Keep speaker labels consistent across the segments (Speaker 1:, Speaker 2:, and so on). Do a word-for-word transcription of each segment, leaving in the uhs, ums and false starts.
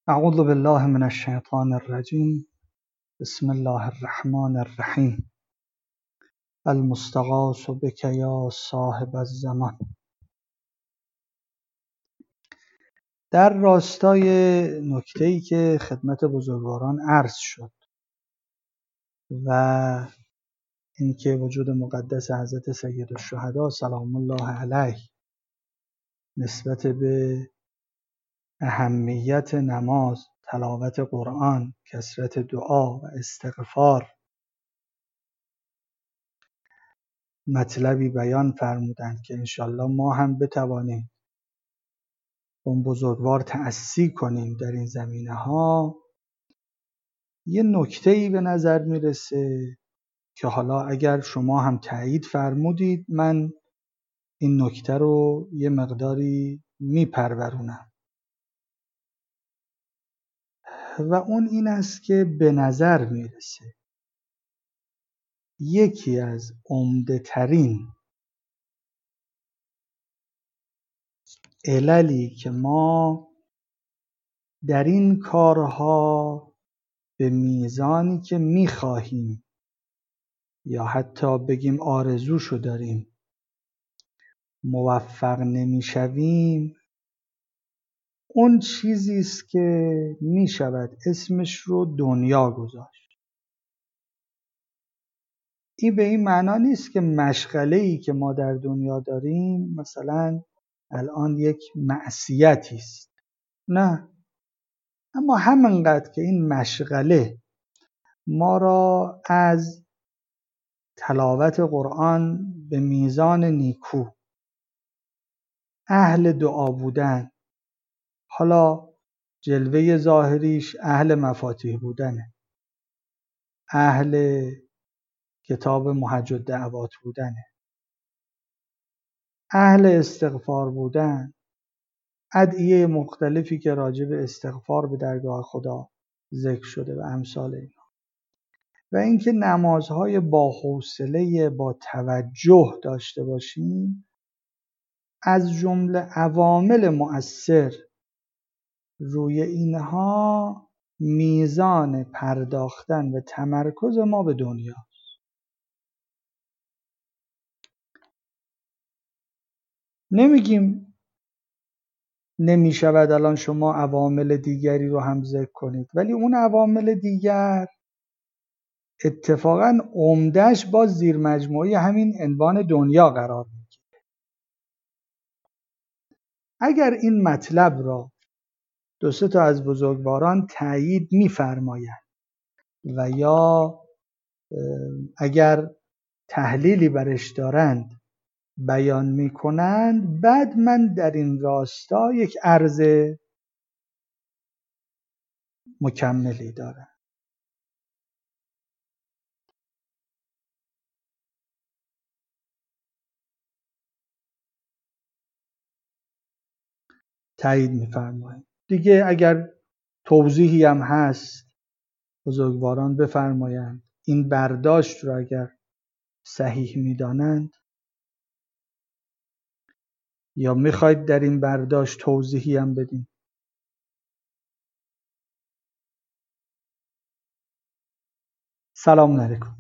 Speaker 1: اعوذ بالله من الشیطان الرجیم. بسم الله الرحمن الرحیم. المستغاث بک یا صاحب الزمان. در راستای نکته‌ای که خدمت بزرگواران عرض شد و اینکه وجود مقدس حضرت سیدالشهدا سلام الله علیه نسبت به اهمیت نماز، تلاوت قرآن، کثرت دعا و استغفار مطلبی بیان فرمودند که انشالله ما هم بتوانیم اون بزرگوار تأسی کنیم در این زمینه ها. یه نکته‌ای به نظر میرسه که حالا اگر شما هم تایید فرمودید من این نکته رو یه مقداری میپرورونم و اون این است که به نظر میرسه یکی از عمده ترین عللی که ما در این کارها به میزانی که میخواهیم یا حتی بگیم آرزوشو داریم موفق نمیشویم، اون چیزی است که میشود اسمش رو دنیا گذاشت. این به این معنا نیست که مشغله‌ای که ما در دنیا داریم مثلا الان یک معصیتی است، نه، اما همینقدر که این مشغله ما را از تلاوت قرآن به میزان نیکو، اهل دعا بودن، حالا جلوه ظاهریش اهل مفاتیح بودنه، اهل کتاب محج الدعوات بودنه، اهل استغفار بودن، ادعیه مختلفی که راجع به استغفار به درگاه خدا ذکر شده و امثال اینا، و اینکه نمازهای با حوصله با توجه داشته باشیم از جمله عوامل مؤثر روی اینها میزان پرداختن و تمرکز ما به دنیا. نمیگیم نمیشود الان شما عوامل دیگری رو هم ذکر کنید، ولی اون عوامل دیگر اتفاقا عمدهش باز زیر مجموعه همین عنوان دنیا قرار میگیره. اگر این مطلب را دو سه تا از بزرگواران تایید می‌فرمایند و یا اگر تحلیلی برش دارند بیان می‌کنند، بعد من در این راستا یک عرض مکملی دارم. تایید می‌فرمایید دیگه. اگر توضیحی هم هست بزرگواران بفرمایند، این برداشت رو اگر صحیح می‌دانند یا میخواید در این برداشت توضیحی هم بدین. سلام علیکم.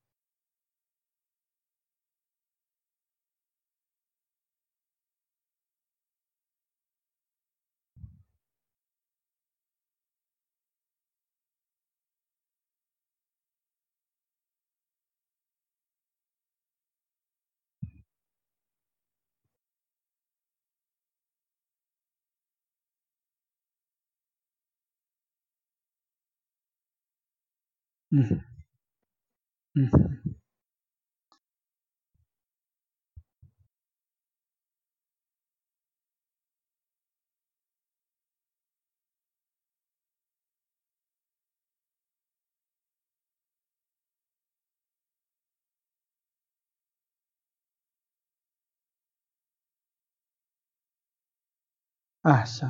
Speaker 1: احسن.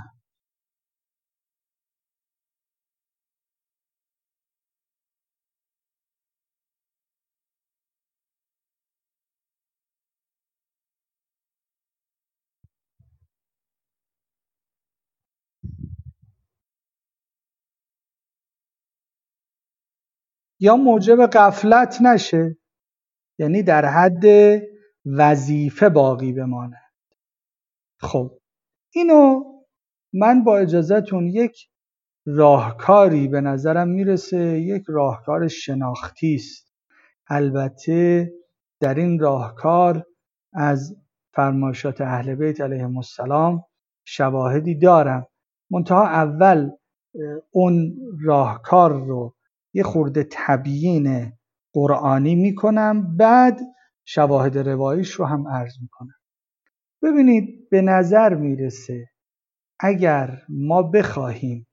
Speaker 1: یا موجب غفلت نشه، یعنی در حد وظیفه باقی بمانه. خب اینو من با اجازهتون یک راهکاری به نظرم میرسه، یک راهکار شناختی است. البته در این راهکار از فرمایشات اهل بیت علیهم السلام شواهدی دارم، منتها اول اون راهکار رو یه خورده تبیین قرآنی میکنم، بعد شواهد رواییش رو هم عرض میکنم. ببینید به نظر میرسه اگر ما بخواهیم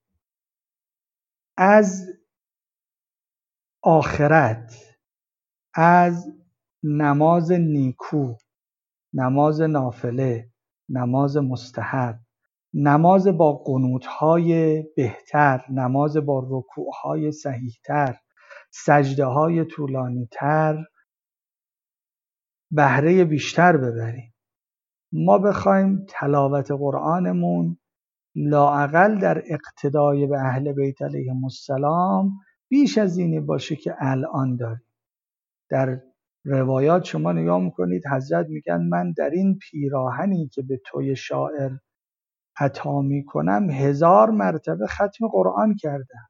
Speaker 1: از آخرت، از نماز نیکو، نماز نافله، نماز مستحب، نماز با قنوت‌های بهتر، نماز با رکوع‌های صحیح‌تر، سجده‌های طولانی‌تر بهره بیشتر ببریم، ما بخوایم تلاوت قرآنمون لااقل در اقتدای به اهل بیت علیهم السلام بیش از اینی باشه که الان داریم. در روایات شما نگاه میکنید حضرت میگن من در این پیراهنی که به توی شاعر عطا میکنم هزار مرتبه ختم قرآن کردم.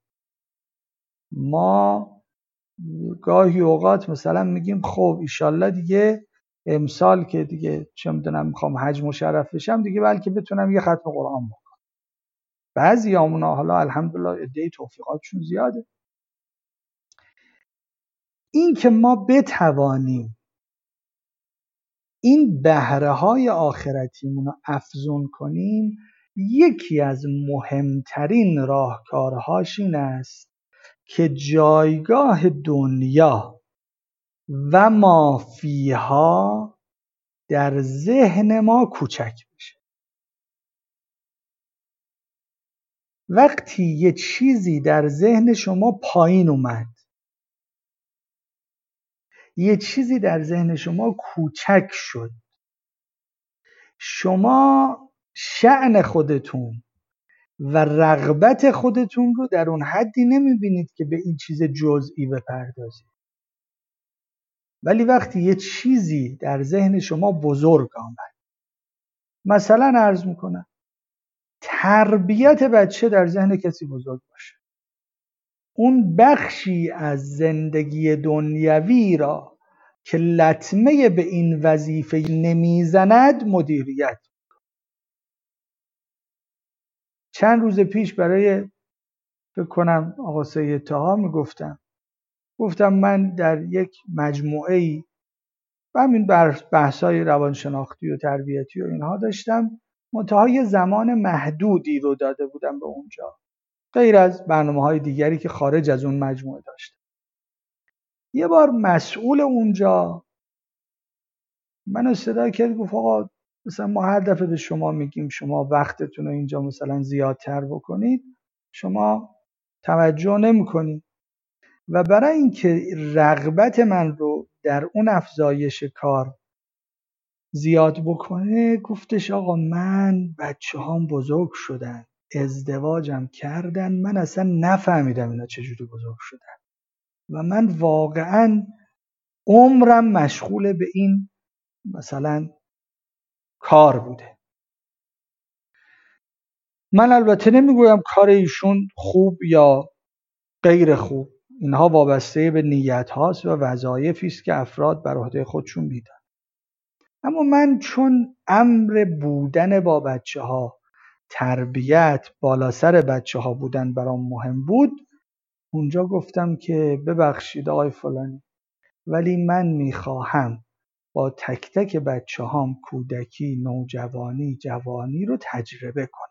Speaker 1: ما گاهی اوقات مثلا میگیم خب ایشالله دیگه امسال که دیگه چه میدونم میخوام حج مشرف بشم دیگه بلکه بتونم یه ختم قرآن بکنم. بعضی همونا حالا الحمدلله عده توفیقاتشون زیاده. این که ما بتوانیم این بهره های آخرتیمون رو افزون کنیم، یکی از مهمترین راهکارهاش این است که جایگاه دنیا و ما فیها در ذهن ما کوچک بشه. وقتی یه چیزی در ذهن شما پایین اومد، یه چیزی در ذهن شما کوچک شد، شما شأن خودتون و رغبت خودتون رو در اون حدی نمیبینید که به این چیز جزئی بپردازید. ولی وقتی یه چیزی در ذهن شما بزرگ آمد، مثلا عرض میکنم تربیت بچه در ذهن کسی بزرگ باشه، اون بخشی از زندگی دنیوی را که لطمه به این وظیفه نمیزند مدیریت. چند روز پیش برای فکر کنم آقا سید طاها میگفتم گفتم من در یک مجموعه‌ای همین بحث‌های روانشناختی و تربیتی و اینها داشتم، منتها یه زمان محدودی رو داده بودم به اونجا غیر از برنامه‌های دیگری که خارج از اون مجموعه داشتم. یه بار مسئول اونجا منو صدا کرد گفت آقا مثلا ما هر دفعه به شما میگیم شما وقتتون رو اینجا مثلا زیادتر بکنید شما توجه نمی‌کنید و برای اینکه رغبت من رو در اون افزایش کار زیاد بکنه گفتش آقا من بچه هام بزرگ شدن، ازدواجم کردن، من اصلا نفهمیدم اینا چجوری بزرگ شدن و من واقعا عمرم مشغول به این مثلا کار بوده. من البته نمیگویم کار ایشون خوب یا غیر خوب، اینها وابسته به نیت هاست و وظایفی است که افراد بر عهده خودشون میدن. اما من چون امر بودن با بچه ها، تربیت، بالا سر بچه ها بودن برام مهم بود، اونجا گفتم که ببخشید آقای فلانی ولی من میخواهم با تک تک بچه هام کودکی، نوجوانی، جوانی رو تجربه کنم.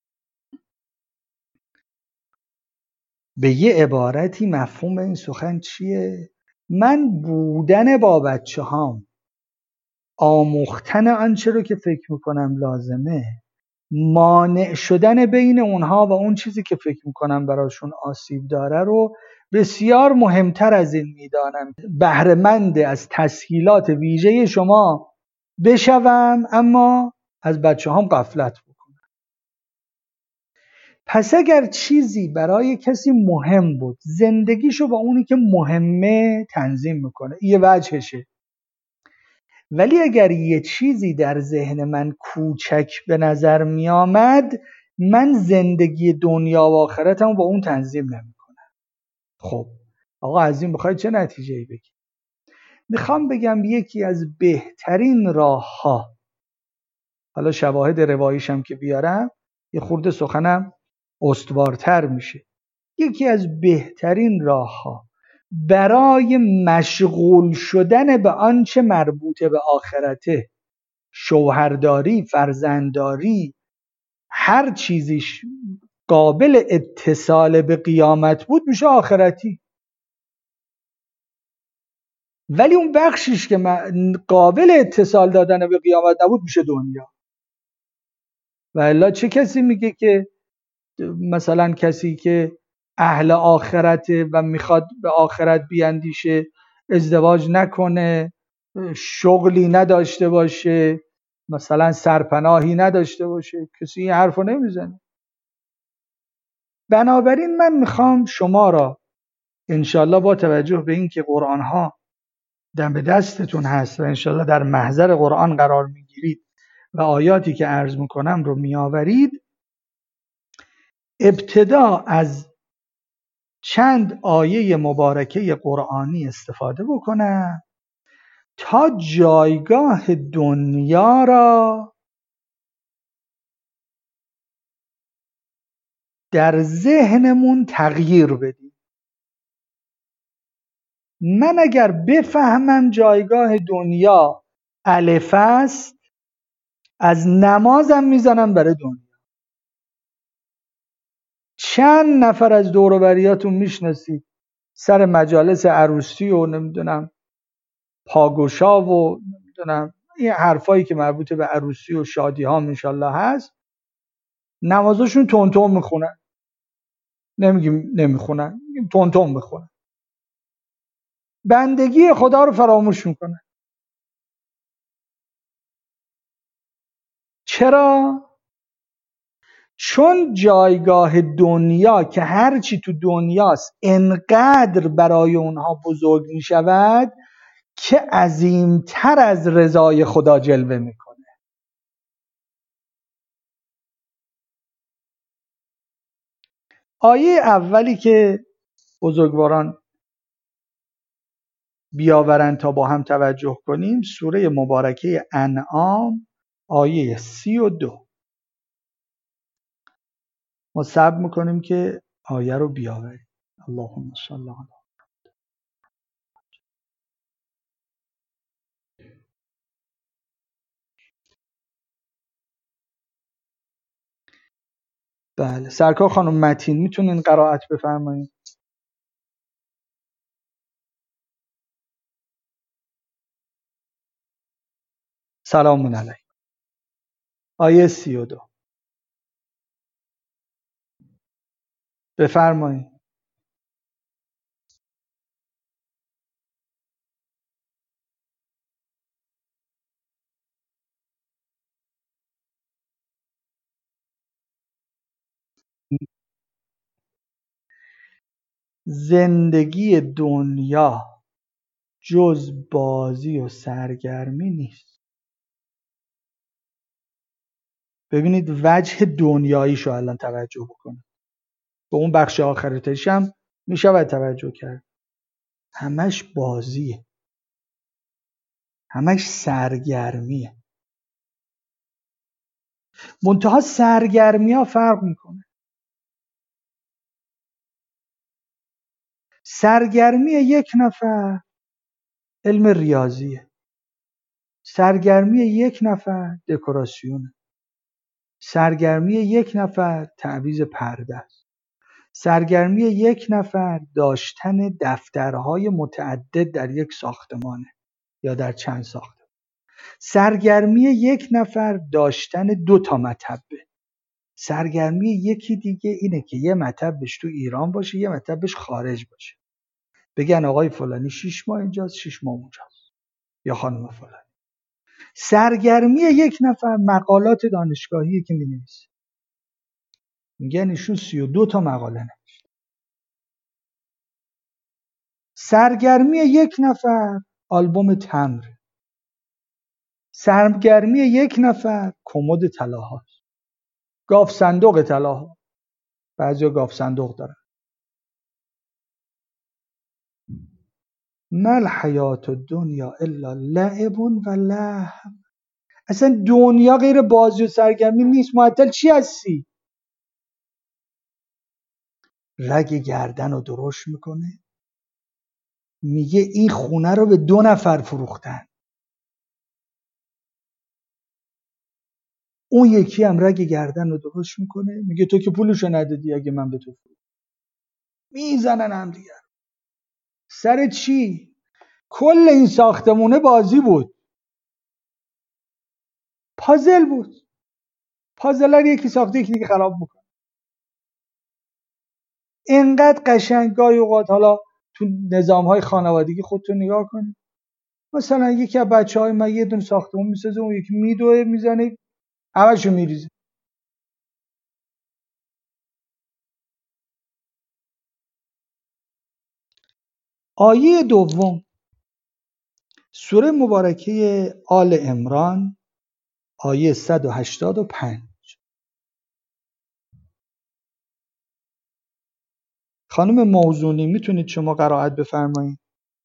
Speaker 1: به یه عبارتی مفهوم این سخن چیه؟ من بودن با بچه هام، آموختن آنچه رو که فکر میکنم لازمه، مانع شدن بین اونها و اون چیزی که فکر میکنم براشون آسیب داره رو بسیار مهمتر از این میدانم. بهره‌مند از تسهیلات ویژه شما بشوم اما از بچه هام غفلت بکنم. پس اگر چیزی برای کسی مهم بود، زندگیشو با اونی که مهمه تنظیم میکنه، یه وجهشه. ولی اگر یه چیزی در ذهن من کوچک به نظر میامد، من زندگی دنیا و آخرتمو با اون تنظیم نمیکنم. خب آقا از این بخواید چه نتیجه‌ای بگید؟ میخوام بگم یکی از بهترین راه ها، حالا شواهد رواییشم که بیارم یه خورده سخنم استوارتر میشه، یکی از بهترین راه ها برای مشغول شدن به آنچه مربوط به آخرته، شوهرداری، فرزندداری، هر چیزیش قابل اتصال به قیامت بود میشه آخرتی. ولی اون بخشیش که قابل اتصال دادن به قیامت نبود میشه دنیا. و الا چه کسی میگه که مثلا کسی که اهل آخرته و میخواد به آخرت بیاندیشه ازدواج نکنه، شغلی نداشته باشه، مثلا سرپناهی نداشته باشه؟ کسی این حرفو نمیزنه. بنابراین من میخوام شما را انشالله با توجه به این که قرآن ها دم دستتون هست و انشالله در محضر قرآن قرار میگیرید و آیاتی که عرض میکنم رو میآورید، ابتدا از چند آیه مبارکه قرآنی استفاده بکنم تا جایگاه دنیا را در ذهنمون تغییر بدیم. من اگر بفهمم جایگاه دنیا الف است، از نمازم میزنم برای دنیا. چند نفر از دور و بریاتون میشناسید سر مجالس عروسی و نمیدونم پاگوشا و نمیدونم این حرفایی که مربوط به عروسی و شادی ها انشالله هست، نمازشون تون تون میخونن. نمیگیم نمیخونن، میگیم تون تون میخونن. بندگی خدا رو فراموش میکنن. چرا؟ چون جایگاه دنیا که هرچی تو دنیاست انقدر برای اونها بزرگ میشود که عظیمتر از رضای خدا جلوه میکنه. آیه اولی که بزرگواران بیاورن تا با هم توجه کنیم، سوره مبارکه انعام آیه سی و دو. ما صبر میکنیم که آیه رو بیاوریم. اللهم صل علی. بله سرکار خانم متین میتونین قرائت بفرمایید؟ سلام علیکم. آیه سی و دو بفرمایید. زندگی دنیا جز بازی و سرگرمی نیست. ببینید وجه دنیاییشو الان توجه بکنید، به اون بخش آخرتش هم میشود توجه کرد. همش بازیه، همش سرگرمیه. منتها سرگرمی ها فرق میکنه. سرگرمی یک نفر علم ریاضیه، سرگرمی یک نفر دکوراسیونه، سرگرمی یک نفر تعویض پرده است، سرگرمی یک نفر داشتن دفترهای متعدد در یک ساختمانه یا در چند ساختمان. سرگرمی یک نفر داشتن دو تا مطبه. سرگرمی یکی دیگه اینه که یه مطبش تو ایران باشه، یه مطبش خارج باشه. بگن آقای فلانی شش ماه اینجاست، شش ماه اونجاست، یا خانم فلانی. سرگرمی یک نفر مقالات دانشگاهی که می‌نویسه. میگن ایشون سی و دو تا مقاله نوشت. سرگرمی یک نفر آلبوم تمر، سرگرمی یک نفر کمد طلاها، گاف صندوق طلاها، بعضیا گاف صندوق دارن. مل حیات الدنیا الا لعب و لهو. اصلا دنیا غیر بازی و سرگرمی نیست. معطل چی هستی؟ رگ گردن رو درشت میکنه، میگه این خونه رو به دو نفر فروختن، اون یکی هم رگ گردن رو درشت میکنه، میگه تو که پولشو ندادی اگه من به تو فروختم. میزنن هم دیگر. سر چی؟ کل این ساختمونه بازی بود، پازل بود. پازلر یکی ساخته یکی دیگه خراب میکنه. اینقدر قشنگ. گاهی اوقات حالا تو نظام‌های خانوادگی خودتون نگاه کنید، مثلا یکی از بچه‌های من یه دونه ساختمون میسازه، اون یکی میدوه میزنه همشو میریزه. آیه دوم سوره مبارکه آل عمران، آیه صد و هشتاد و پنج. خانم موزونی میتونید شما قرائت بفرمایید؟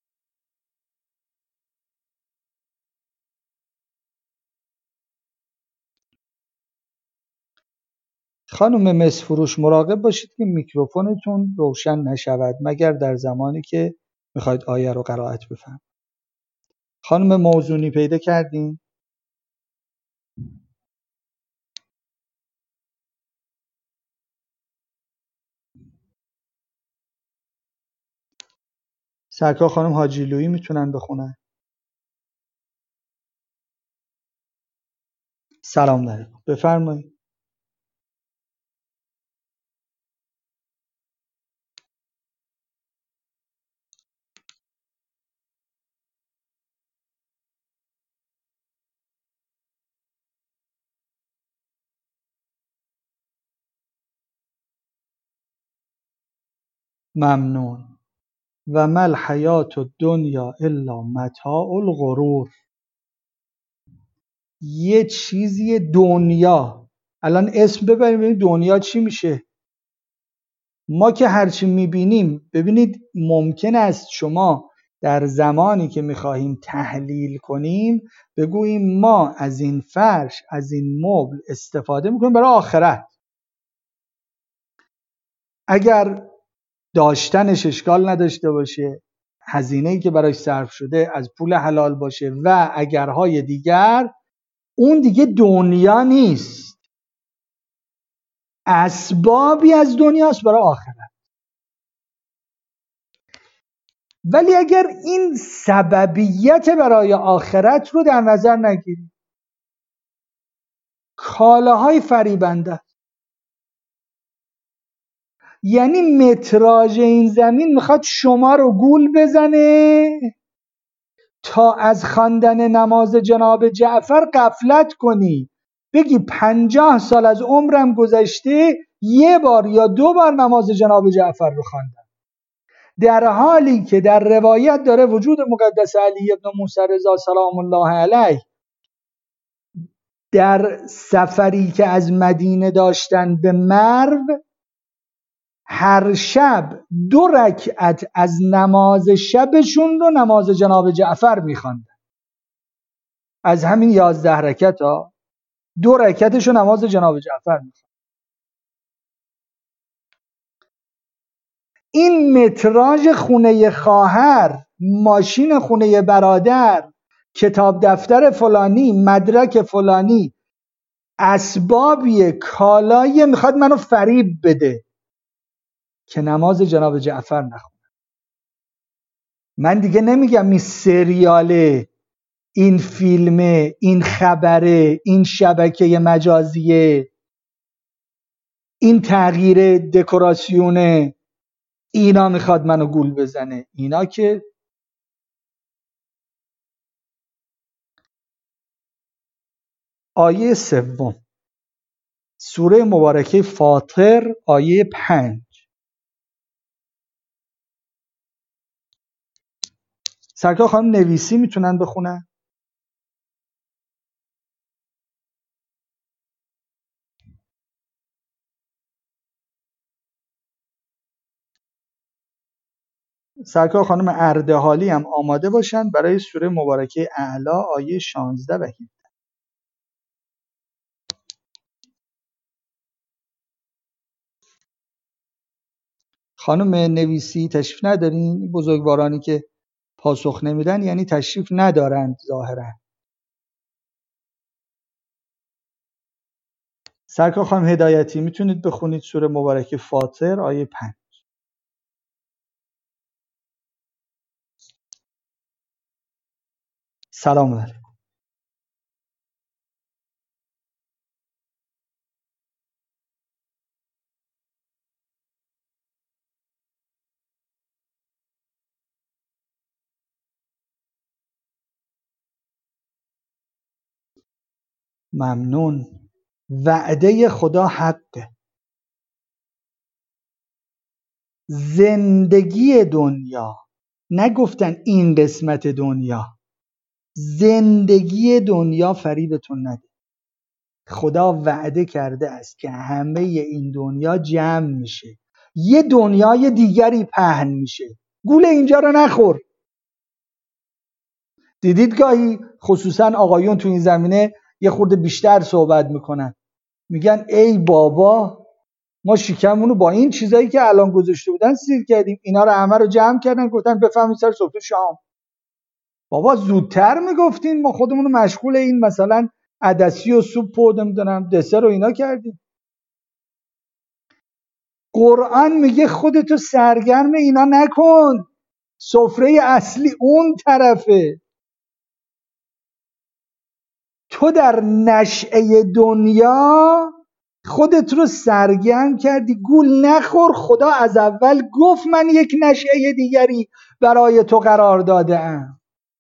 Speaker 1: خانم مسفروش مراقب باشید که میکروفونتون روشن نشود مگر در زمانی که میخواید آیه رو قرائت بفرمایید. خانم موزونی پیدا کردین؟ سرکار خانم حاجی لویی میتونن بخونن؟ سلام علیکم، بفرمایید. ممنون. و مل حیات الدنیا الا متاع الغرور. یه چیزی دنیا، الان اسم ببریم ببینید دنیا چی میشه. ما که هرچی میبینیم، ببینید ممکن است شما در زمانی که میخواهیم تحلیل کنیم بگوییم ما از این فرش، از این مبل استفاده میکنیم برای آخرت. اگر داشتنش اشکال نداشته باشه، هزینه‌ای که براش صرف شده از پول حلال باشه و اگرهای دیگر، اون دیگه دنیا نیست، اسبابی از دنیاست برای آخرت. ولی اگر این سببیت برای آخرت رو در نظر نگیریم، کالاهای فریبنده، یعنی متراژ این زمین میخواد شما رو گول بزنه تا از خواندن نماز جناب جعفر غفلت کنی، بگی پنجاه سال از عمرم گذشته یه بار یا دو بار نماز جناب جعفر رو خواندم، در حالی که در روایت داره وجود مقدس علی ابن موسی رضا سلام الله علیه در سفری که از مدینه داشتن به مرو هر شب دو رکعت از نماز شبشون رو نماز جناب جعفر میخواندن. از همین یازده رکعت ها دو رکعتش رو نماز جناب جعفر میخواندن. این متراژ خونه خواهر، ماشین خونه برادر، کتاب دفتر فلانی، مدرک فلانی، اسبابی کالایی میخواد منو فریب بده که نماز جناب جعفر نخونم. من دیگه نمیگم این سریاله، این فیلمه، این خبره، این شبکه مجازیه، این تغییر دکوراسیونه، اینا میخواد منو گول بزنه. اینا که آیه سوم سوره مبارکه فاطر آیه پنج. سرکار خانم نویسی میتونن بخونن؟ سرکار خانم اردهالی هم آماده باشن برای سوره مبارکه اعلی آیه شانزده و هفده. خانم نویسی تشریف ندارین؟ بزرگوارانی که پاسخ نمیدن یعنی تشریف ندارند ظاهرا. سرکار خانم هدایتی میتونید بخونید سوره مبارکه فاطر آیه پنج. سلام علیکم. ممنون. وعده خدا حقه. زندگی دنیا، نگفتن این قسمت دنیا، زندگی دنیا فریبتون نده. خدا وعده کرده است که همه این دنیا جمع میشه، یه دنیای دیگری پهن میشه. گول اینجا رو نخور. دیدید گاهی خصوصا آقایون تو این زمینه یه خورده بیشتر صحبت میکنن، میگن ای بابا ما شکمونو با این چیزایی که الان گذاشته بودن سیر کردیم، اینا رو همه رو جمع کردن گفتن بفهمید سر سفره شام. بابا زودتر میگفتین، ما خودمون رو مشغول این مثلا عدسی و سوپ و نمیدونم دسر و اینا کردیم. قرآن میگه خودتو سرگرم اینا نکن، سفره اصلی اون طرفه. تو در نشأه دنیا خودت رو سرگرم کردی، گول نخور. خدا از اول گفت من یک نشأه دیگری برای تو قرار داده ام.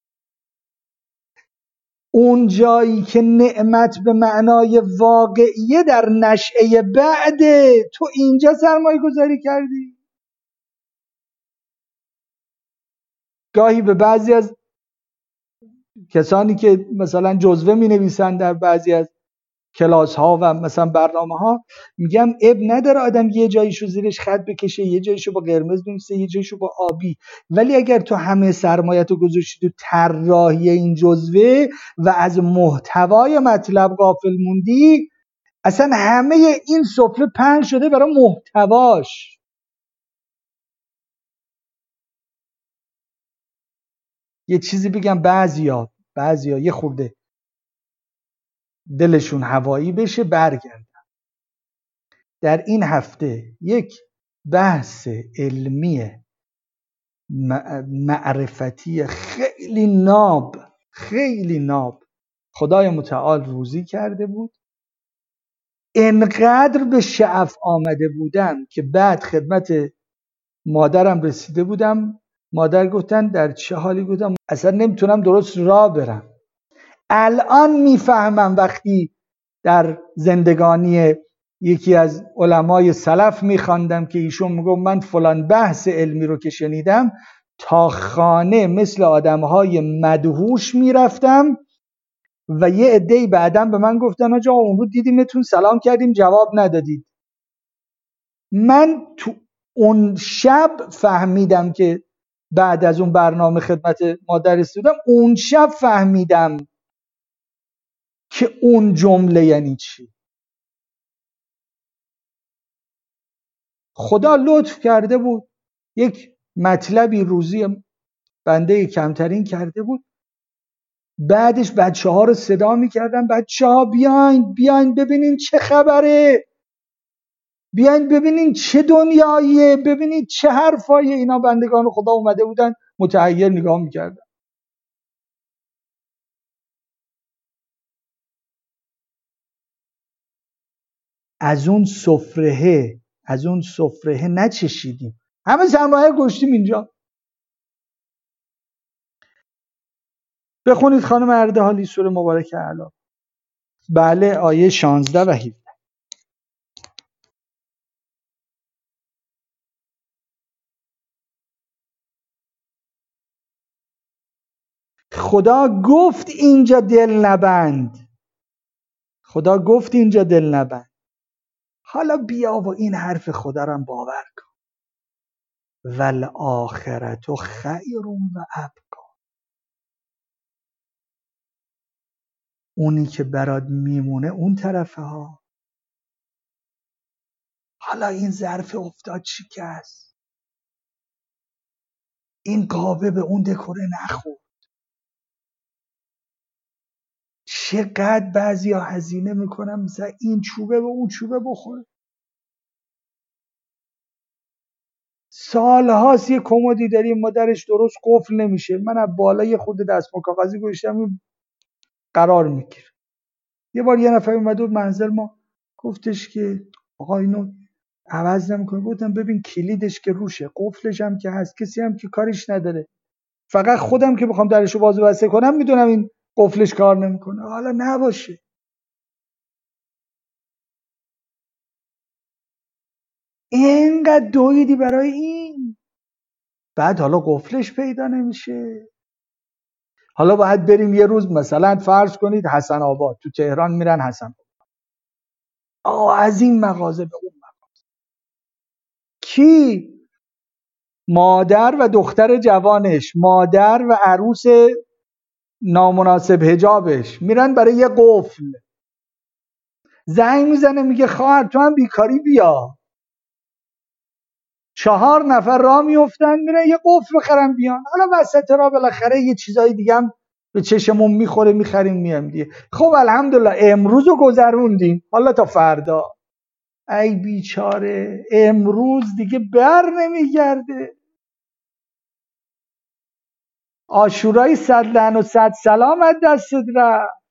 Speaker 1: اون جایی که نعمت به معنای واقعیه در نشأه بعده، تو اینجا سرمایه گذاری کردی. گاهی به بعضی از کسانی که مثلا جزوه می نویسن در بعضی از کلاس ها و مثلا برنامه ها، میگم اب نداره آدم یه جاییشو زیرش خط بکشه، یه جاییشو با قرمز بنویسه، یه جاییشو با آبی، ولی اگر تو همه سرمایه‌تو گذاشتی تو طراحی این جزوه و از محتوای مطلب غافل موندی، اصلا همه این سفره پهن شده برای محتواش. یه چیزی بگم، بعضیا بعضیا یه خورده دلشون هوایی بشه برگردن. در این هفته یک بحث علمی معرفتی خیلی ناب خیلی ناب خدای متعال روزی کرده بود. انقدر به شعف آمده بودم که بعد خدمت مادرم رسیده بودم، مادر گفتن در چه حالی؟ گفتم اصلا نمیتونم درست راه برم. الان میفهمم وقتی در زندگانی یکی از علمای سلف میخواندم که ایشون میگم من فلان بحث علمی رو که شنیدم تا خانه مثل آدمهای مدهوش میرفتم و یه عده‌ای بعدم به من گفتن آجا اون رو دیدیمتون سلام کردیم جواب ندادید. من تو اون شب فهمیدم که بعد از اون برنامه خدمت مادر رسیدم، اون شب فهمیدم که اون جمله یعنی چی. خدا لطف کرده بود یک مطلبی روزی بنده کمترین کرده بود، بعدش بچه ها رو صدا میکردن بچه ها بیاین بیاین ببینین چه خبره، بیاین ببینین چه دنیاییه، ببینین چه حرفاییه. اینا بندگان خدا اومده بودن متحیر نگاه میکردن. از اون سفره از اون سفره نچشیدیم، همه سرمایه گشتیم اینجا. بخونید خانم اردهالی سوره مبارکه اعلی. بله آیه شانزده و هفده. خدا گفت اینجا دل نبند، خدا گفت اینجا دل نبند. حالا بیا و این حرف خدا رو باور کن. والآخرت خیر و ابقی. اونی که برات میمونه اون طرفه ها. حالا این ظرف افتاد شکست، این قابه به اون دکوره نخورد. چقدر بعضیا هزینه میکنم مثلا این چوبه به اون چوبه بخوره. سالهاست یه کمدی داریم ما درش درست قفل نمیشه، من از بالا یه خود دستمال کاغذی گذاشتم این قرار میگیره. یه بار یه نفر اومد بود منزل ما، گفتش که آقا اینو عوض نمیکنه. گفتم ببین کلیدش که روشه، قفلش هم که هست، کسی هم که کاریش نداره، فقط خودم که بخوام درشو باز و بسته کنم میدونم این قفلش کار نمیکنه. حالا نباشه. اینقدر دویدی برای این، بعد حالا قفلش پیدا نمیشه. حالا باید بریم یه روز مثلا فرض کنید حسن آباد، تو تهران میرن حسن آباد، آه از این مغازه به اون مغازه. کی؟ مادر و دختر جوانش، مادر و عروس نامناسب حجابش میرن برای یه قفل. زنگ میزنه میگه خواهر تو هم بیکاری بیا. چهار نفر راه میفتن میرن یه قفل بخرن بیان. حالا وسط راه بالاخره یه چیزای دیگه هم به چشمون میخوره میخریم میام دیگه. خب الحمدلله امروز رو گذروندیم، حالا تا فردا. ای بیچاره امروز دیگه بر نمیگرده. عاشورای صد لعن و صد سلام از دستت رفت.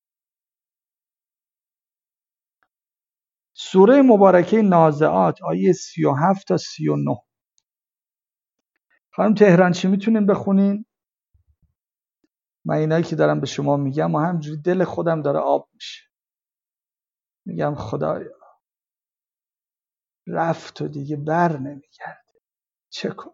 Speaker 1: سوره مبارکه نازعات آیه سی و هفت تا سی و نه. خانم تهران چی میتونین بخونین؟ من اینایی که دارم به شما میگم و همجوری دل خودم داره آب میشه. میگم خدایا رفت و دیگه بر نمیگرده، چه کن؟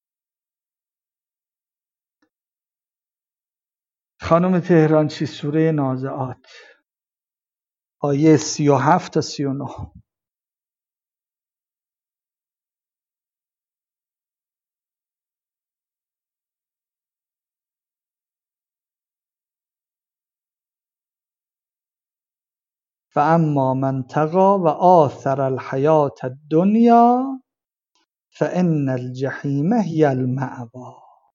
Speaker 1: خانم تهران چی سوره نازعات آیه سی و هفت تا سی و نه. فاما من طغى و آثر الحیاة الدنیا فان الجحیم هی المأوی.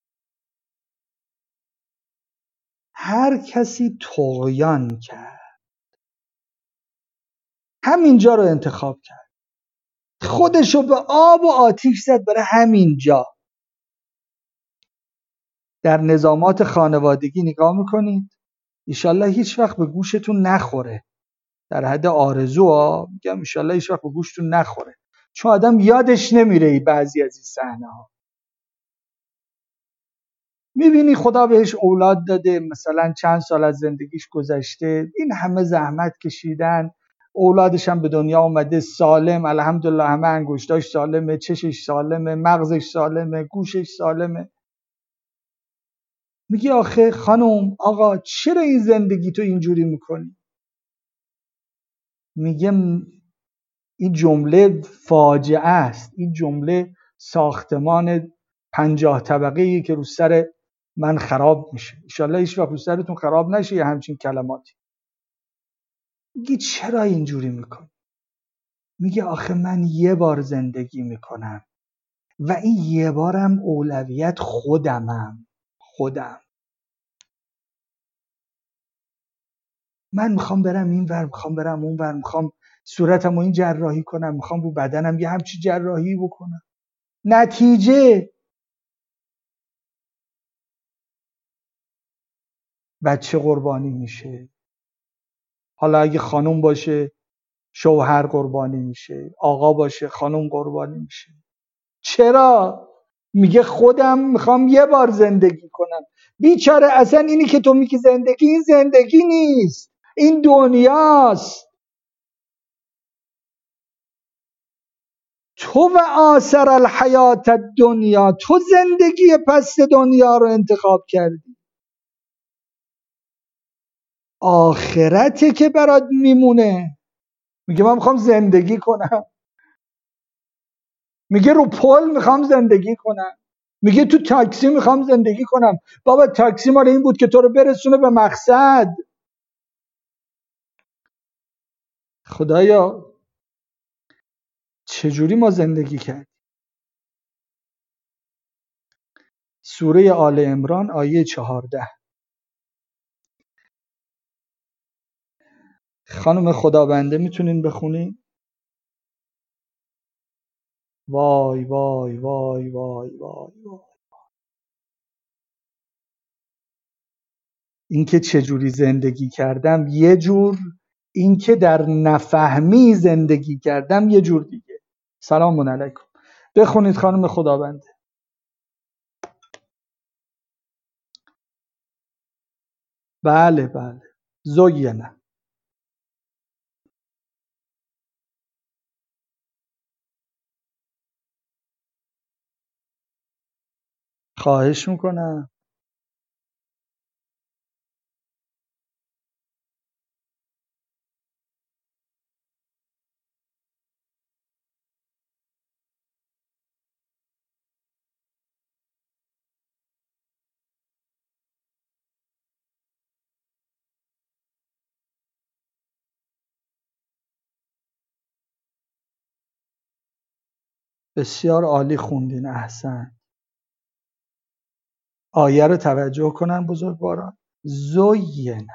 Speaker 1: هر کسی طغیان کرد، همینجا رو انتخاب کرد، خودشو به آب و آتیش زد برای همینجا. در نظامات خانوادگی نگاه میکنید ایشالله هیچ وقت به گوشتون نخوره، در حد آرزو ها میگم ایشالله هیچ وقت به گوشتون نخوره، چون آدم یادش نمیره بعضی از این صحنه ها. میبینی خدا بهش اولاد داده، مثلا چند سال از زندگیش گذشته، این همه زحمت کشیدن، اولادش هم به دنیا اومده سالم، الحمدلله همه انگشتاش سالمه، چشش سالمه، مغزش سالمه، گوشش سالمه. میگی آخه خانم آقا چرا این زندگی تو اینجوری میکنی؟ میگه این جمله فاجعه است، این جمله ساختمان پنجاه طبقه‌ای که رو سر من خراب میشه. انشالله هیچ وقت رو سرتون خراب نشه یه همچین کلماتی. میگه چرا اینجوری میکنی؟ میگه آخه من یه بار زندگی میکنم و این یه بارم اولویت خودمم. خودم من میخوام برم این ور، میخوام برم اون ور، میخوام صورتم رو این جراحی کنم، میخوام رو بدنم یه همچی جراحی بکنم. نتیجه بچه قربانی میشه. حالا اگه خانوم باشه شوهر قربانی میشه، آقا باشه خانوم قربانی میشه. چرا؟ میگه خودم میخوام یه بار زندگی کنم. بیچاره اصلا اینی که تو میگی زندگی، این زندگی نیست، این دنیاست. تو و آثر الحیات الدنیا، تو زندگی پس دنیا رو انتخاب کردی. آخرته که برات میمونه. میگه من میخوام زندگی کنم، میگه رو پل میخوام زندگی کنم، میگه تو تاکسی میخوام زندگی کنم. بابا تاکسی مال این بود که تو رو برسونه به مقصد. خدایا چجوری ما زندگی کردیم؟ سوره آل عمران آیه چهارده. خانم خدابنده میتونین بخونین؟ وای وای وای وای وای وای این که چجوری زندگی کردم یه جور، این که در نفهمی زندگی کردم یه جور دیگه. سلام علیکم. بخونید خانم خدابنده. بله بله. زوینه. خواهش میکنم. بسیار عالی خوندین، احسن. آیه رو توجه کنن بزرگواران. زوینه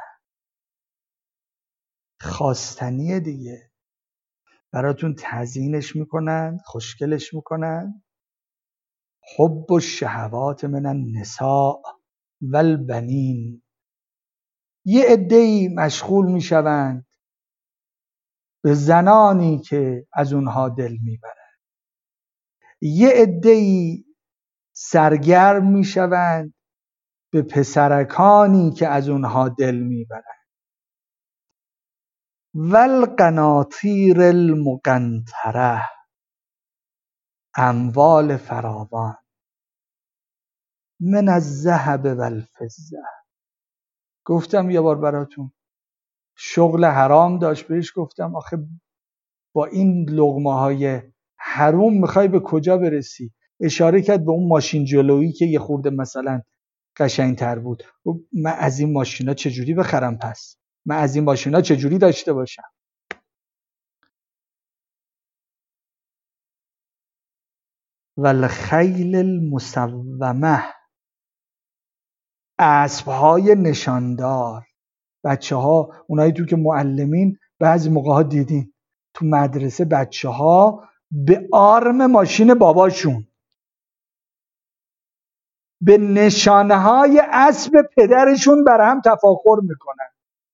Speaker 1: خواستنیه دیگه، براتون تزیینش میکنن، خوشگلش میکنن. حب الشهوات من النساء والبنین. یه عده‌ای مشغول میشوند به زنانی که از اونها دل میبرند، یه عده‌ای سرگرم میشوند به پسرکانی که از اونها دل میبرند. والقناطیر المقنطره، اموال فراوان، من الذهب والفضه. گفتم یه بار براتون شغل حرام داشت، بهش گفتم آخه با این لقمه های حروم میخوای به کجا برسی؟ اشاره کرد به اون ماشین جلویی که یه خورده مثلا قشنگتر بود. من از این ماشینا چجوری بخرم؟ پس من از این ماشینا چجوری داشته باشم؟ والخیل المسومه، اسبهای نشاندار. بچه ها، اونایی تو که معلمین بعضی موقع ها دیدین تو مدرسه بچه ها به آرم ماشین باباشون، به نشانهای اسب پدرشون بر هم تفاخر میکنن.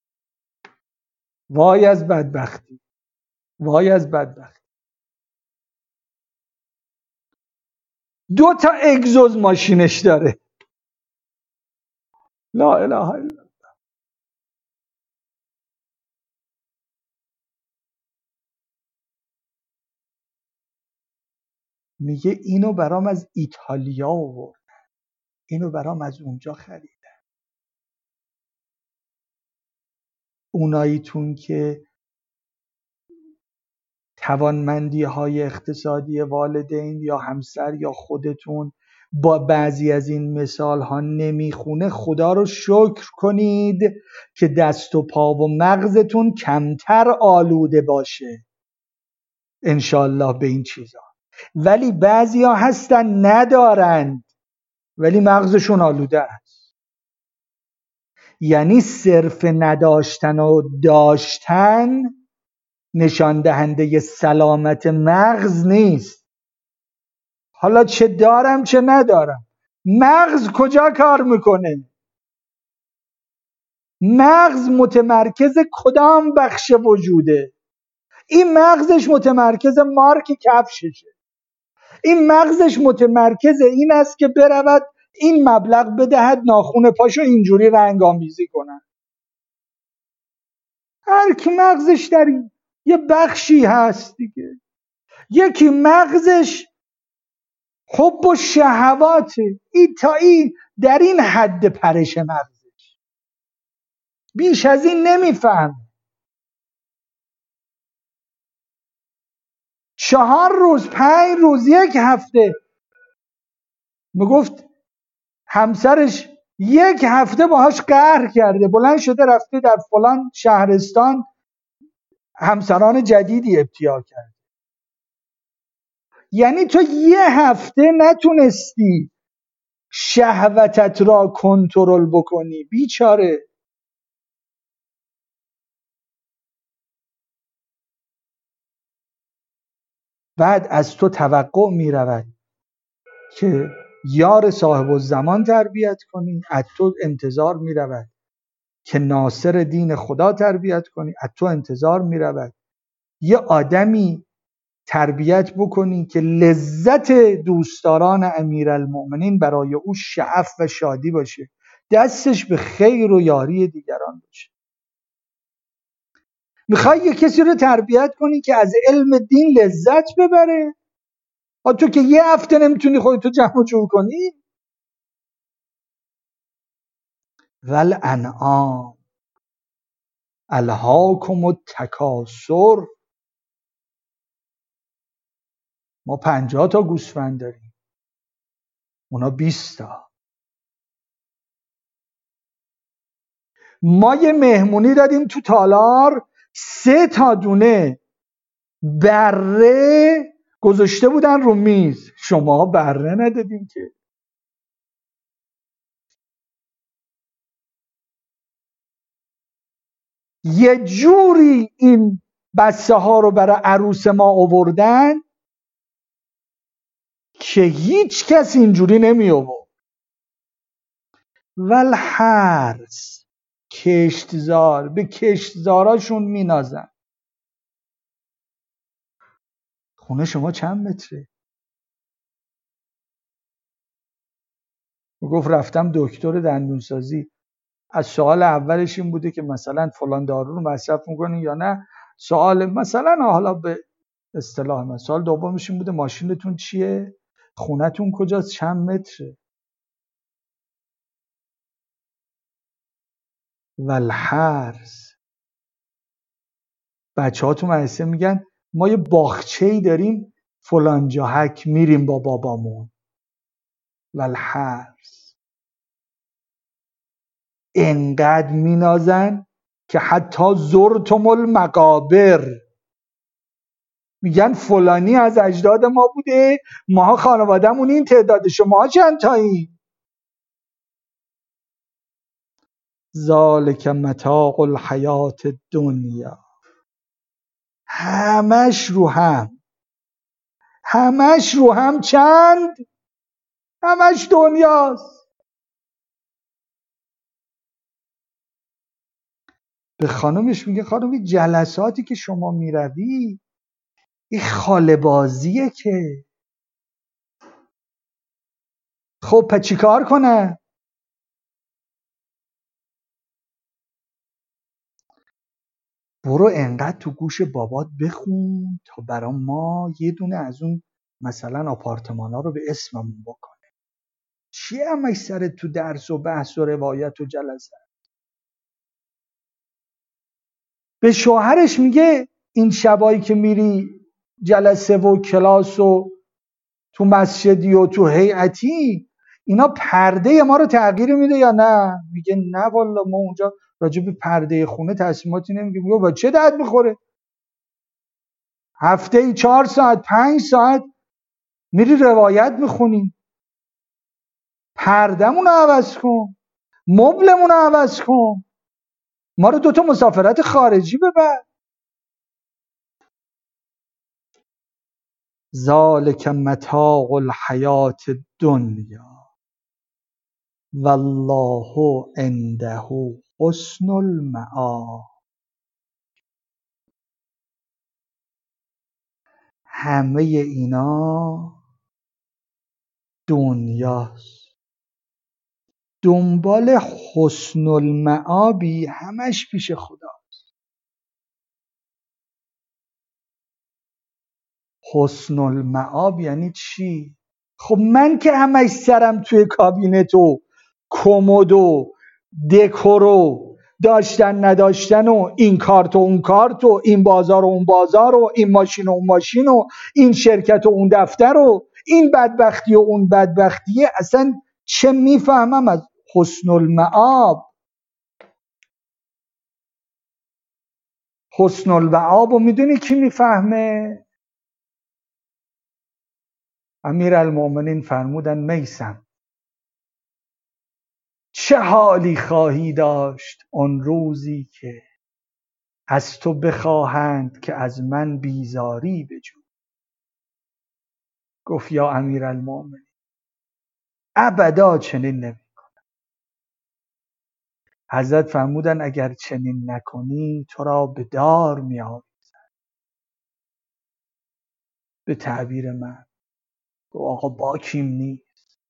Speaker 1: وای از بدبختی، وای از بدبختی. دو تا اگزوز ماشینش داره. لا اله الا الله. میگه اینو برام از ایتالیا آورد، اینو برام از اونجا خرید. اوناییتون که توانمندی های اقتصادی والدین یا همسر یا خودتون با بعضی از این مثال ها نمیخونه، خدا رو شکر کنید که دست و پا و مغزتون کمتر آلوده باشه انشالله به این چیزا. ولی بعضی ها هستن ندارند ولی مغزشون آلوده است. یعنی صرف نداشتن و داشتن نشان دهنده سلامت مغز نیست. حالا چه دارم چه ندارم، مغز کجا کار میکنه؟ مغز متمرکز کدام بخش وجوده؟ این مغزش متمرکز مارک کفششه، این مغزش متمرکز این است که برود این مبلغ بدهد ناخون پاشو اینجوری رنگ آمیزی کنن. هر کی مغزش در این یه بخشی هست دیگه. یکی مغزش حب و شهواته، این تا این در این حد پرش مغزش. بیش از این نمیفهم. چهار روز، پنج روز، یک هفته میگفت همسرش یک هفته باهاش قهر کرده، بلند شده رفته در فلان شهرستان همسران جدیدی ابتیا کرد. یعنی تو یه هفته نتونستی شهوتت را کنترل بکنی، بیچاره. بعد از تو توقع می رود که یار صاحب الزمان تربیت کنی، از تو انتظار می رود که ناصر دین خدا تربیت کنی، از تو انتظار می رود یه آدمی تربیت بکنی که لذت دوستداران امیرالمؤمنین برای او شعف و شادی باشه، دستش به خیر و یاری دیگران باشه. میخوای یه کسی رو تربیت کنی که از علم دین لذت ببره؟ تو که یه هفته نمیتونی خودتو جمع جور کنی. والانعام الهاکم التکاثر. ما پنجاه تا گوسفند داریم، اونا بیست تا. ما یه مهمونی دادیم تو تالار، سه تا دونه بره گذاشته بودن رو میز، شما بره ندادیم که. یه جوری این بسته ها رو برای عروس ما آوردن که هیچ کس اینجوری نمی آورد. والحرث، کشتزار، به کشتزاراشون می نازن. خونه شما چند متره؟ گفت رفتم دکتر دندونسازی، از سوال اولش این بوده که مثلا فلان دارو رو مصرف میکنین یا نه. سوال مثلا حالا به اصطلاح من سوال دومش این بوده ماشینتون چیه؟ خونتون کجاست؟ چند متره؟ والحرث، بچه ها تو مدرسه میگن ما یه باغچه‌ای داریم فلان جاهک، میریم با بابامون. والحرث، انقدر مینازن که حتی زرتم المقابر، میگن فلانی از اجداد ما بوده، ماها خانوادهمون این تعداد، شما چند تایی؟ ذالک متاع الحیات الدنیا. همش رو هم، همش رو هم چند، همش دنیاست. به خانمش میگه خانم جلساتی که شما میروی این خاله بازیه که. خب پس چی کار کنه؟ برو انقدر تو گوش بابات بخون تا برا ما یه دونه از اون مثلا آپارتمان ها رو به اسممون بکنه. چیه همش سرت تو درس و بحث و روایت و جلسه؟ به شوهرش میگه این شبایی که میری جلسه و کلاس و تو مسجدی و تو هیئتی، اینا پرده ما رو تغییر میده یا نه؟ میگه نه والا ما اونجا راجع به پرده خونه تصمیماتی نمیگیم. میگه با چه درد میخوره؟ هفته ای چهار ساعت پنج ساعت میری روایت میخونی، پردمون رو عوض کن، مبلمون رو عوض کن، ما رو دوتا مسافرت خارجی ببر. ذالک متاع الحیات الدنیا والله عنده حسن المآب. همه اینا دنیاست. دنبال حسن المآبی، همش پیش خدا. حسن المآب یعنی چی؟ خب من که همش سرم توی کابینت و کمد و دکور و داشتن نداشتن و این کارت و اون کارت و این بازار و اون بازار و این ماشین و اون ماشین و این شرکت و اون دفتر و این بدبختی و اون بدبختیه، اصلا چه میفهمم از حسن المآب؟ حسن المآب و میدونی کی میفهمه؟ امیرالمؤمنین فرمودن میثم چه حالی خواهی داشت آن روزی که از تو بخواهند که از من بیزاری بجو. گفت یا امیرالمؤمنین ابدا چنین نمی کنم. حضرت فرمودن اگر چنین نکنی تو را به دار می آویزم. به تعبیر من گفت آقا باکیم نیست.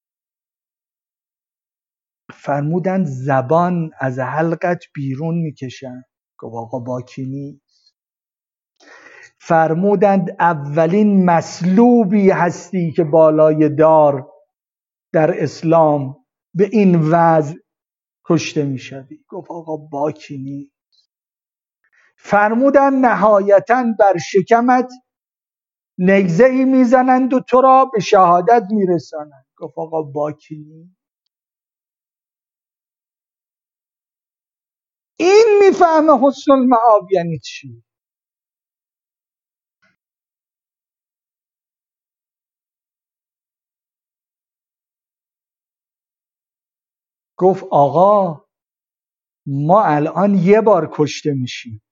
Speaker 1: فرمودن زبان از حلقت بیرون میکشن. گفت آقا باکی نیست. فرمودند اولین مسلوبی هستی که بالای دار در اسلام به این وضع کشته میشوی. گفت آقا باکی نیست. فرمودند نهایتاً بر شکمت نگزه ای میزنند و تو را به شهادت میرسانند. گفت آقا باکی نیست. این میفهمه حسن المآب یعنی چی. گفت آقا ما الان یه بار کشته میشیم،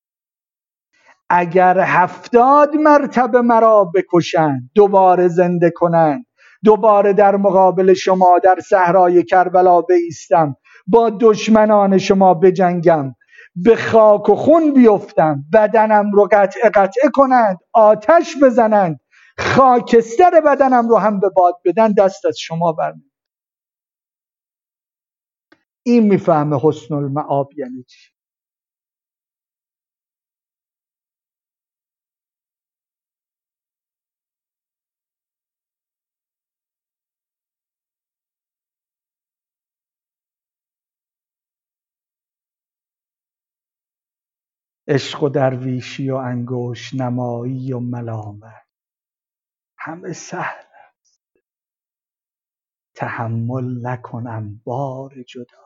Speaker 1: اگر هفتاد مرتبه مرا بکشند دوباره زنده کنند، دوباره در مقابل شما در صحرای کربلا بایستم، با دشمنان شما بجنگم، به خاک و خون بیفتم، بدنم رو قطعه قطعه کنند، آتش بزنند، خاکستر بدنم رو هم به باد بدن، دست از شما برمی‌دارم. این میفهمه حسن المآب یعنی چی. عشق و درویشی و انگشت نمایی و ملامت همه سهل است، تحمل نکنم بار جدا.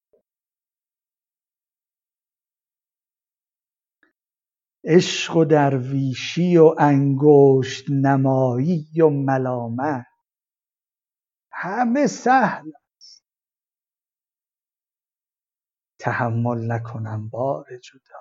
Speaker 1: عشق و درویشی و انگشت نمایی و ملامت همه سهل است، تحمل نکنم بار جدا.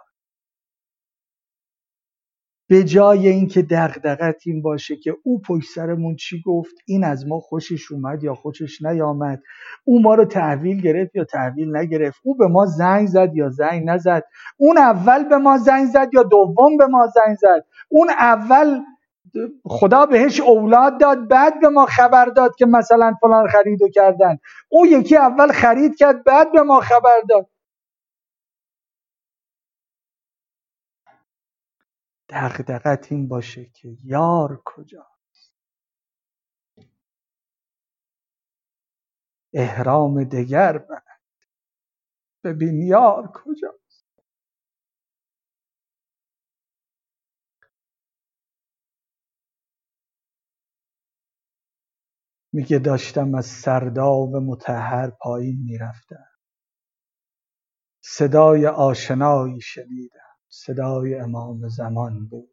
Speaker 1: به جای اینکه دغدغت این باشه که او پشت سرمون چی گفت، این از ما خوشش اومد یا خوشش نیامد، او ما رو تحویل گرفت یا تحویل نگرفت، او به ما زنگ زد یا زنگ نزد، اون اول به ما زنگ زد یا دوم به ما زنگ زد، اون اول خدا بهش اولاد داد بعد به ما خبر داد که مثلا فلان خریدو کردن، او یکی اول خرید کرد بعد به ما خبر داد. دغدغت این باشه که یار کجا، احرام دگر بند ببین یار کجا. میگه داشتم از سرداب مطهر پایین میرفتم، صدای آشنایی شنیدم، صدای امام زمان بود.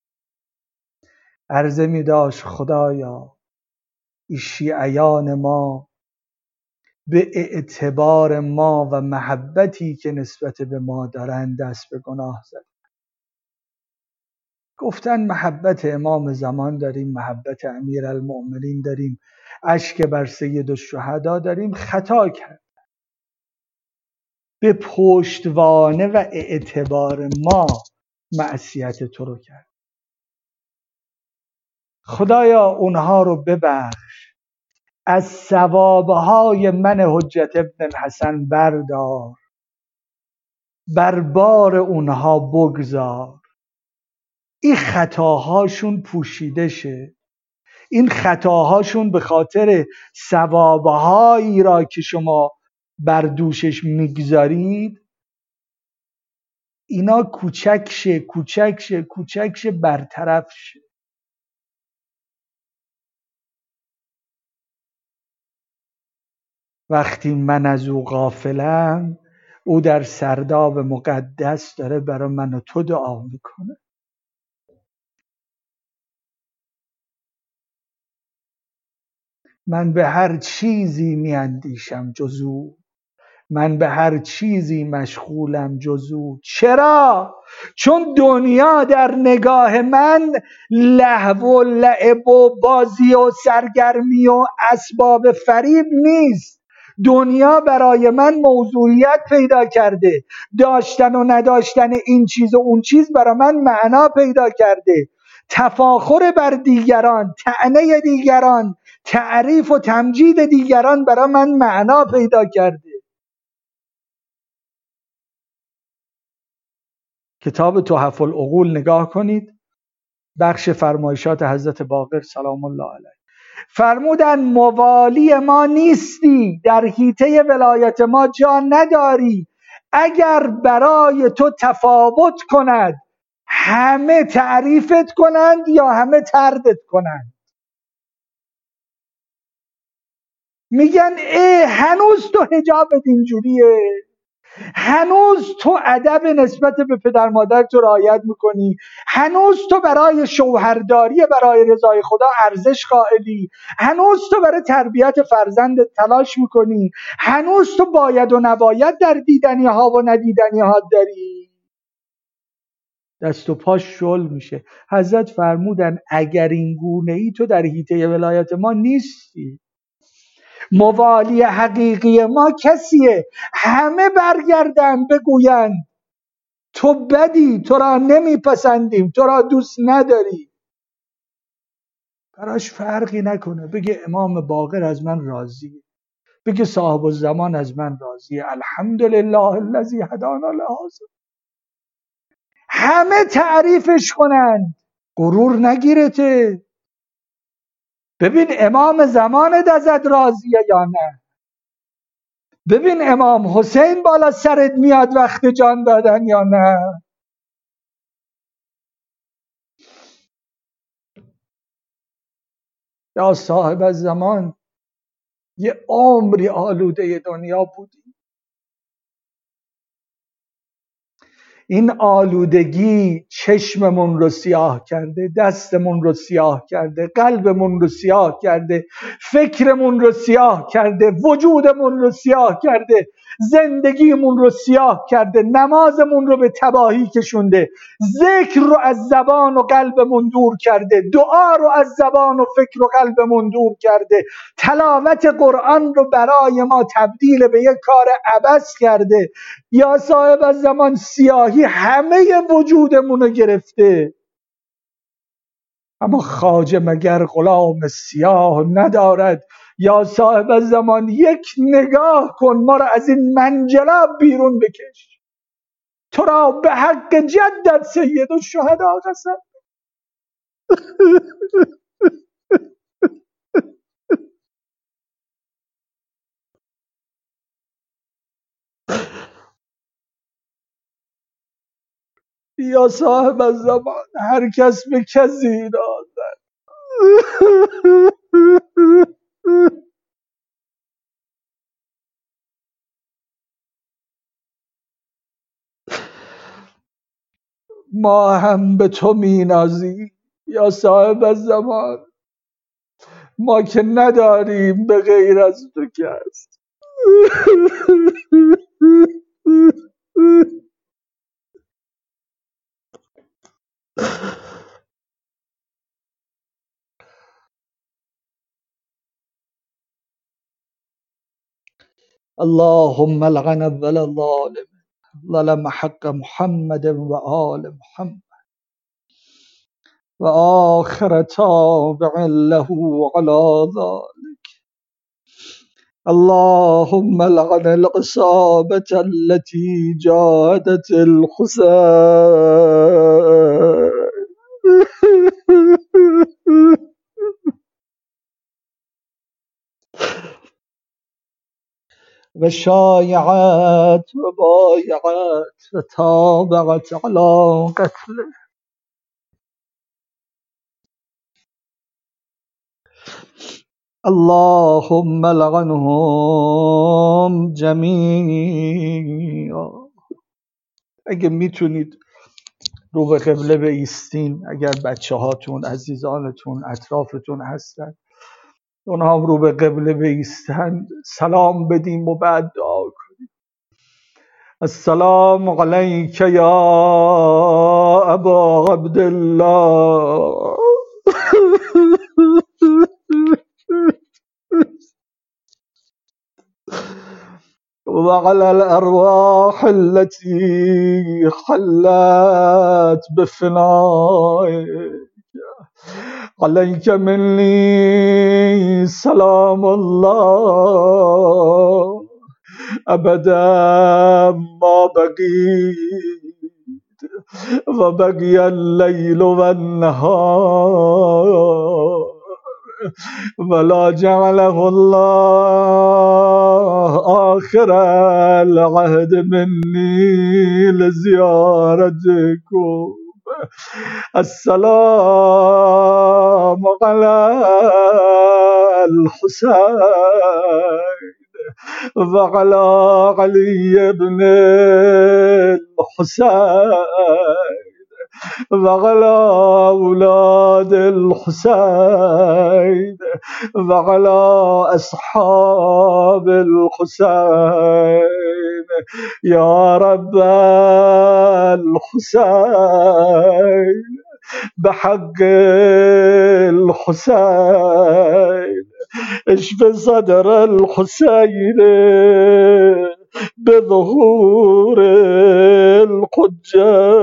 Speaker 1: عرضه می داشت خدایا این شیعیان ما به اعتبار ما و محبتی که نسبت به ما دارند دست به گناه زد. گفتن محبت امام زمان داریم، محبت امیرالمؤمنین داریم، اشک بر سید الشهدا داریم. خطا کرد، به پشتوانه و اعتبار ما معصیت تو رو کرد. خدایا اونها رو ببخش، از ثوابهای من حجت ابن الحسن بردار، بر بار اونها بگذار، این خطاهاشون پوشیده شه، این خطاهاشون به خاطر ثوابهایی را که شما بر دوشش میگذارید اینا کوچک شه کوچک شه کوچک شه برطرف شه. وقتی من از او غافلم، او در سرداب مقدس داره برای من و تو دعا میکنه. من به هر چیزی میاندیشم جز او، من به هر چیزی مشغولم جز او. چرا؟ چون دنیا در نگاه من لهو و لعب و بازی و سرگرمی و اسباب فریب نیست. دنیا برای من موضوعیت پیدا کرده، داشتن و نداشتن این چیز و اون چیز برای من معنا پیدا کرده. تفاخر بر دیگران، طعنه دیگران، تعریف و تمجید دیگران برای من معنا پیدا کرده. کتاب تحف العقول نگاه کنید، بخش فرمایشات حضرت باقر سلام الله علیه. فرمودن موالی ما نیستی، در حیطه ولایت ما جا نداری. اگر برای تو تفاوت کند، همه تعریفت کنند یا همه طردت کنند. میگن اه هنوز تو حجابت اینجوریه، هنوز تو ادب نسبت به پدر مادر تو رعایت میکنی، هنوز تو برای شوهرداری برای رضای خدا ارزش قائلی، هنوز تو برای تربیت فرزند تلاش میکنی، هنوز تو باید و نباید در دیدنی ها و ندیدنی ها داری. دست و پاش شل میشه. حضرت فرمودن اگر این گونه ای تو در حیطه ولایت ما نیستی. موالی حقیقی ما کسیه همه برگردن بگویند تو بدی، تو را نمیپسندیم، تو را دوست نداری. براش فرقی نکنه بگه امام باقر از من راضیه، بگه صاحب الزمان از من راضیه، الحمدلله الذی هدانا لهذا. همه تعریفش کنن، غرور نگیرته. ببین امام زمانت ازت راضیه یا نه. ببین امام حسین بالا سرت میاد وقت جان دادن یا نه. یا صاحب الزمان یه عمری آلوده دنیا بودی. این آلودگی چشممون رو سیاه کرده، دستمون رو سیاه کرده، قلبمون رو سیاه کرده، فکرمون رو سیاه کرده، وجودمون رو سیاه کرده، زندگیمون رو سیاه کرده، نمازمون رو به تباهی کشونده، ذکر رو از زبان و قلبمون دور کرده، دعا رو از زبان و فکر و قلبمون دور کرده، تلاوت قرآن رو برای ما تبدیل به یک کار عبث کرده. یا صاحب الزمان سیاهی همه وجودمون رو گرفته. اما خواجه مگر غلام سیاه ندارد؟ یا صاحب الزمان یک نگاه کن، ما را از این منجلاب بیرون بکش. تو را به حق جدت سید الشهدا قسم. یا صاحب الزمان هر کس به کسی دادن. ما هم به تو می نازیم یا صاحب الزمان، ما که نداریم به غیر از تو کس. اللهم لعن الظالم ظلم حق محمد و آل محمد و آخر تابع له على ذلك. اللهم لعن العصابة التي جاهدت الحسين. و شایعت و بایعت و تابعت على قتله. اللهم لعنهم جمیعا. اگه میتونید رو به قبله بایستین، اگر بچه هاتون عزیزانتون اطرافتون هستن اونها هم رو به قبله بایستن، سلام بدیم و بعد دعا کنیم. السلام علیک یا ابا عبدالله وعلى الأرواح التي حلت بفنائك. عليك مني سلام الله أبدا ما بقيت وبقي الليل والنهار، ولا جعله الله آخر العهد مني لزيارتكم. السلام على الحسين وعلى علي بن الحسين وعلى أولاد الحسين وعلى أصحاب الحسين يا رب الحسين بحق الحسين اشف صدر الحسين بظهور الحجة.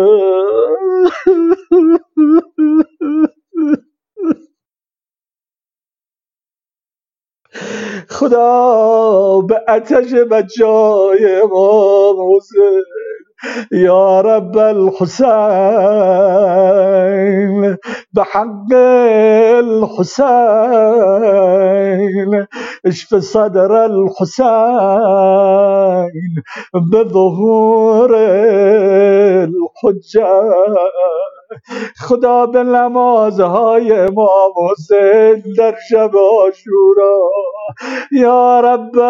Speaker 1: خدا به اتش بچای امام حسین یا رب الحسین بحق الحسین اشف صدر الحسین بظهور الحجة. خدا به نمازهای امام حسین در شب عاشورا یا رب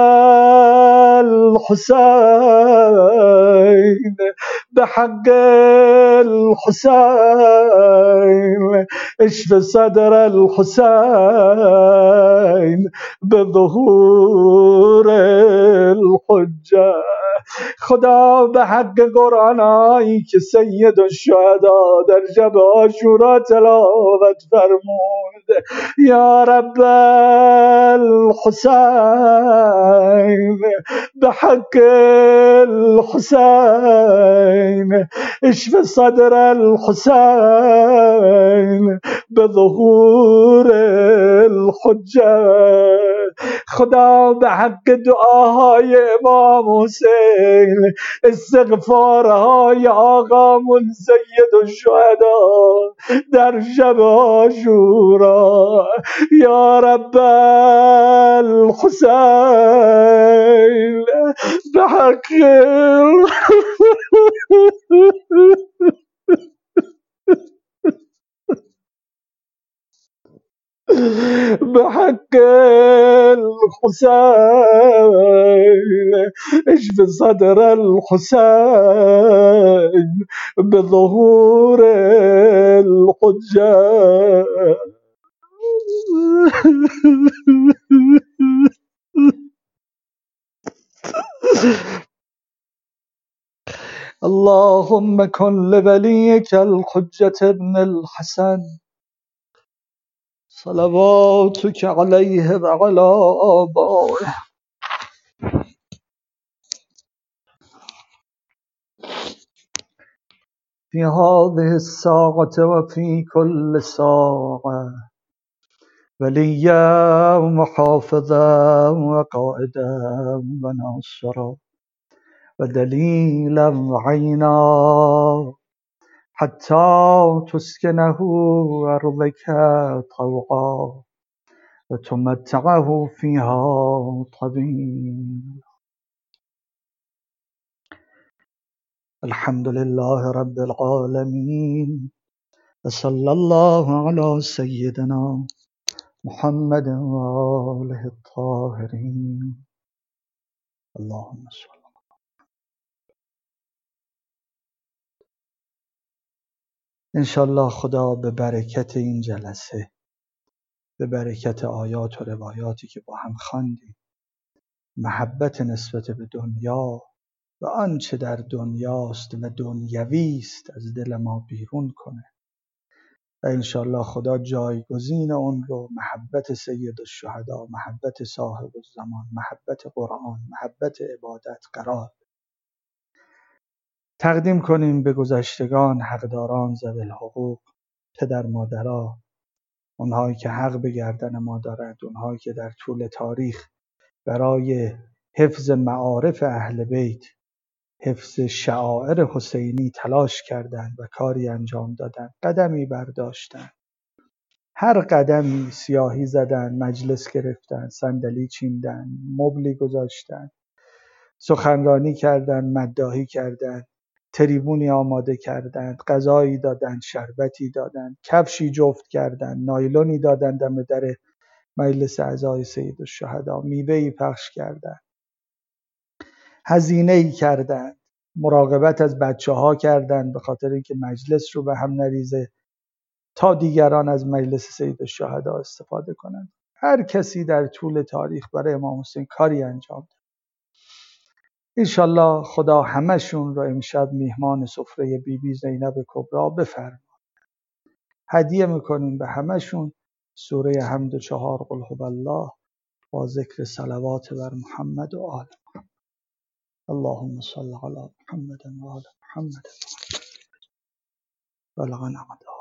Speaker 1: الحسین بحق الحسین اشف صدر الحسین بظهور الحجة. خدا به حق قرآنایی که سید الشهدا در شب عاشورا تلاوت فرمود یا رب الحسین به حق الحسین اشف صدر الحسین به ظهور الحجة. خدا به حق دعاهای امام حسین استغفارهای آقامون سید الشهدا در شب عاشورا یا رب الحسین به حق بحق الحسين اشف صدر الحسين بظهور الحجة. اللهم كن لوليك الحجة ابن الحسن صلواتك عليه وعلى آبائه في هذه الساعة وفي كل ساعة وليا ومحافظا وقائدا وناصرا ودليلا وعينا حتى تسكنه أرضك طوعا وتمتعه فيها طويل. الحمد لله رب العالمين، وصلى الله على سيدنا محمد وآله الطاهرين. اللهم صل. انشالله خدا به برکت این جلسه، به برکت آیات و روایاتی که با هم خواندیم، محبت نسبت به دنیا و آنچه در دنیاست و دنیوی است از دل ما بیرون کنه و انشالله خدا جایگزین اون رو محبت سید الشهدا، محبت صاحب الزمان، محبت قرآن، محبت عبادت قرار تقدیم کنیم به گذشتگان، حقداران، ذوی الحقوق، پدر مادرها، اونهایی که حق به گردن ما دارند، اونهایی که در طول تاریخ برای حفظ معارف اهل بیت، حفظ شعائر حسینی تلاش کردند و کاری انجام دادند، قدمی برداشتند، هر قدمی سیاهی زدند، مجلس گرفتند، صندلی چیندند، مبلی گذاشتند، سخنرانی کردند، مداحی کردند، تریبونی آماده کردند، غذایی دادند، شربتی دادند، کفشی جفت کردند، نایلونی دادند دم در مجلس اعضای سید الشهدا، میوه‌ای پخش کردند، هزینه‌ای کردند، مراقبت از بچه‌ها کردند به خاطر اینکه مجلس رو به هم نریزه تا دیگران از مجلس سید الشهدا استفاده کنند. هر کسی در طول تاریخ برای امام حسین کاری انجام داد. انشالله خدا همشون رو امشب میهمان سفره بی بی زینب کبرا بفرماید. هدیه میکنیم به همشون سوره حمد و چهار قل هو الله با ذکر صلوات بر محمد و آل محمد. اللهم صل علی محمد و آل محمد. بلغنا